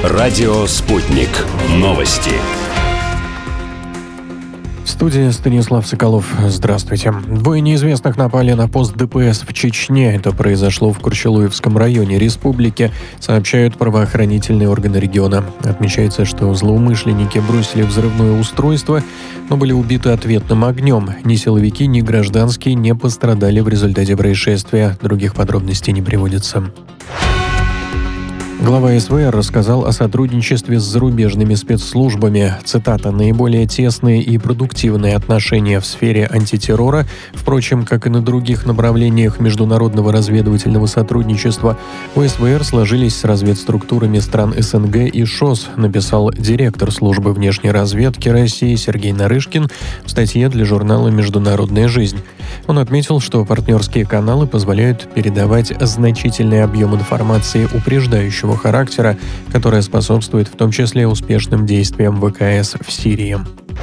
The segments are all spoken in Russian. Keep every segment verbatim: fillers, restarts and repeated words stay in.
Радио «Спутник». Новости. В студии Станислав Соколов. Здравствуйте. Двое неизвестных напали на пост ДПС в Чечне. Это произошло в Курчелуевском районе республики, сообщают правоохранительные органы региона. Отмечается, что злоумышленники бросили взрывное устройство, но были убиты ответным огнем. Ни силовики, ни гражданские не пострадали в результате происшествия. Других подробностей не приводится. Глава СВР рассказал о сотрудничестве с зарубежными спецслужбами. Цитата: «Наиболее тесные и продуктивные отношения в сфере антитеррора, впрочем, как и на других направлениях международного разведывательного сотрудничества, у СВР сложились с разведструктурами стран СНГ и ШОС», написал директор службы внешней разведки России Сергей Нарышкин в статье для журнала «Международная жизнь». Он отметил, что партнерские каналы позволяют передавать значительный объем информации упреждающего характера, которая способствует в том числе успешным действиям ВКС в Сирии.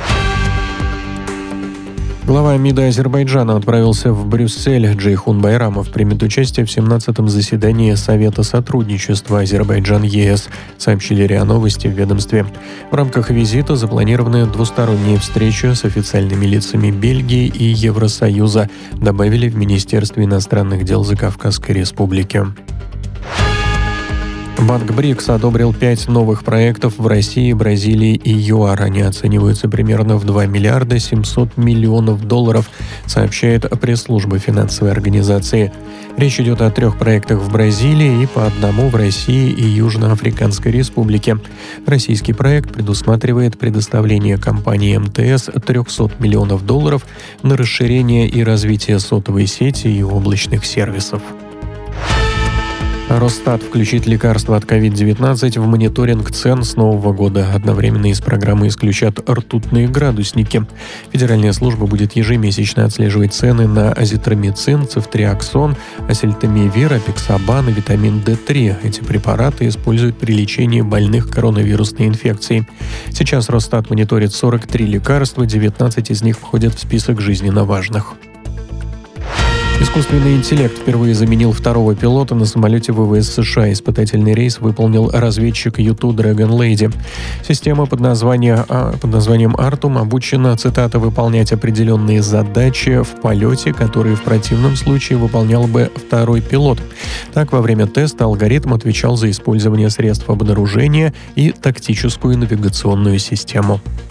Глава МИДа Азербайджана отправился в Брюссель. Джейхун Байрамов примет участие в семнадцатом заседании Совета сотрудничества Азербайджан-ЕС, сообщили РИА Новости в ведомстве. В рамках визита запланированы двусторонние встречи с официальными лицами Бельгии и Евросоюза, добавили в Министерстве иностранных дел Закавказской Республики. Банк БРИКС одобрил пять новых проектов в России, Бразилии и ЮАР. Они оцениваются примерно в два миллиарда семьсот миллионов долларов, сообщает пресс-служба финансовой организации. Речь идет о трех проектах в Бразилии и по одному в России и Южноафриканской Республике. Российский проект предусматривает предоставление компании МТС триста миллионов долларов на расширение и развитие сотовой сети и облачных сервисов. Росстат включит лекарства от ковид девятнадцать в мониторинг цен с нового года. Одновременно из программы исключат ртутные градусники. Федеральная служба будет ежемесячно отслеживать цены на азитромицин, цефтриаксон, осельтамивир, апиксабан и витамин дэ три. Эти препараты используют при лечении больных коронавирусной инфекцией. Сейчас Росстат мониторит сорок три лекарства, девятнадцать из них входят в список жизненно важных. Искусственный интеллект впервые заменил второго пилота на самолете ВВС США. Испытательный рейс выполнил разведчик ю ту Dragon Lady. Система под, название, а, под названием Artum обучена, цитата, «выполнять определенные задачи в полете, которые в противном случае выполнял бы второй пилот». Так, во время теста алгоритм отвечал за использование средств обнаружения и тактическую навигационную систему.